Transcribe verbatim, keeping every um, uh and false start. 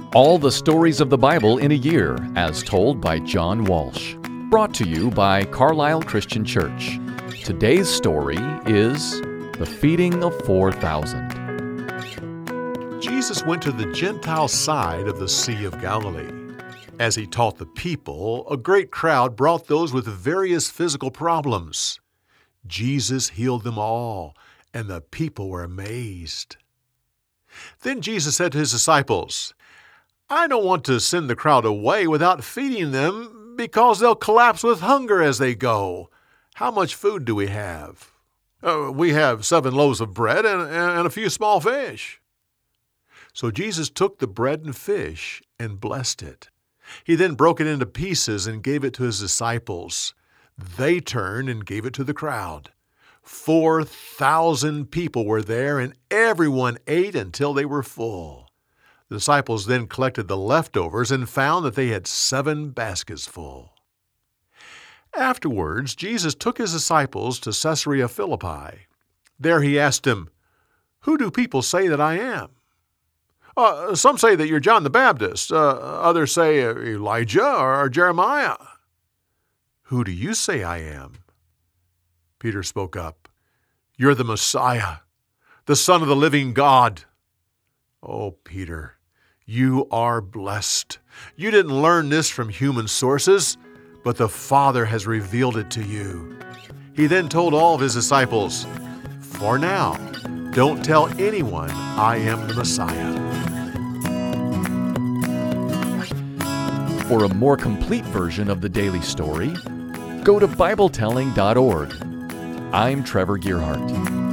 All the stories of the Bible in a year, as told by John Walsh. Brought to you by Carlisle Christian Church. Today's story is the feeding of four thousand. Jesus went to the Gentile side of the Sea of Galilee. As he taught the people, a great crowd brought those with various physical problems. Jesus healed them all, and the people were amazed. Then Jesus said to his disciples, I don't want to send the crowd away without feeding them because they'll collapse with hunger as they go. How much food do we have? Uh, we have seven loaves of bread and, and a few small fish. So Jesus took the bread and fish and blessed it. He then broke it into pieces and gave it to his disciples. They turned and gave it to the crowd. Four thousand people were there, and everyone ate until they were full. The disciples then collected the leftovers and found that they had seven baskets full. Afterwards, Jesus took his disciples to Caesarea Philippi. There he asked them, Who do people say that I am? Uh, some say that you're John the Baptist. Uh, others say Elijah or Jeremiah. Who do you say I am? Peter spoke up. You're the Messiah, the Son of the living God. Oh, Peter, you are blessed. You didn't learn this from human sources, but the Father has revealed it to you. He then told all of his disciples, For now, don't tell anyone I am the Messiah. For a more complete version of the daily story, go to Bible telling dot org. I'm Trevor Gearhart.